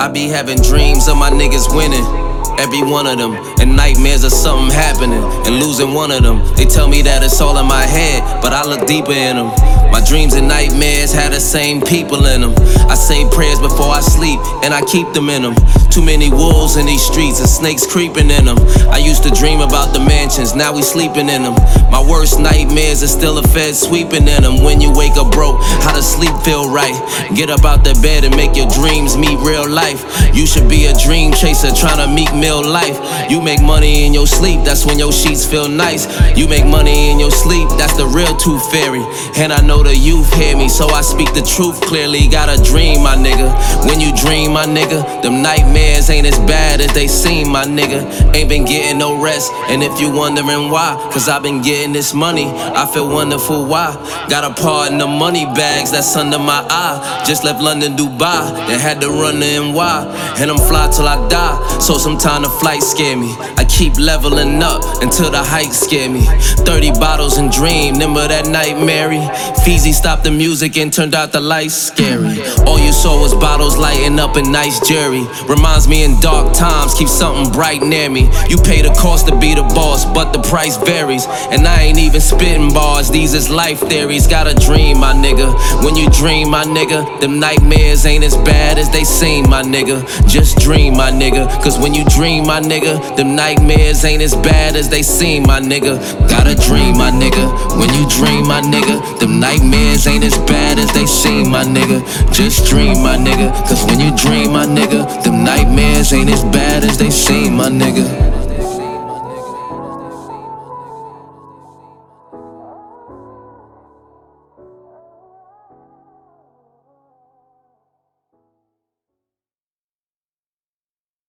I be having dreams of my niggas winning, every one of them, and nightmares of something happening and losing one of them. They tell me that it's all in my head, but I look deeper in them. My dreams and nightmares have the same people in them. I say prayers before I sleep, and I keep them in them. Too many wolves in these streets and snakes creeping in them. I used to dream about the mansions, now we sleeping in them. My worst nightmares are still a Fed sweeping in them. When you wake up broke, how does sleep feel right? Get up out the bed and make your dreams meet real life. You should be a dream chaser trying to meet real life. You make money in your sleep, that's when your sheets feel nice. You make money in your sleep, that's the real tooth fairy. And I know the youth hear me, so I speak the truth clearly. Got a dream, my nigga. When you dream, my nigga, them nightmares ain't as bad as they seem, my nigga. Ain't been getting no rest, and if you wondering why, cause I've been getting this money, I feel wonderful why. Got a part in the money bags that's under my eye. Just left London, Dubai, then had to run to NY. And I'm fly till I die, so sometimes the flight scare me. I keep leveling up until the heights scare me. 30 bottles and dream, remember that night, Mary? Feezy stopped the music and turned out the lights, scary. All you saw was bottles lighting up in nice jewelry. Reminds me in dark times, keep something bright near me. You pay the cost to be the boss, but the price varies. And I ain't even spitting bars, these is life theories. Got a dream, my nigga. When you dream, my nigga, them nightmares ain't as bad as they seem, my nigga. Just dream, my nigga, cause when you dream, my nigga, them nightmares ain't as bad as they seem, my nigga. Got a dream, my nigga. When you dream, my nigga, them nightmares ain't as bad as they seem, my nigga. Just dream, my nigga, cause when you dream, my nigga, them nightmares ain't as bad as they seem, my nigga.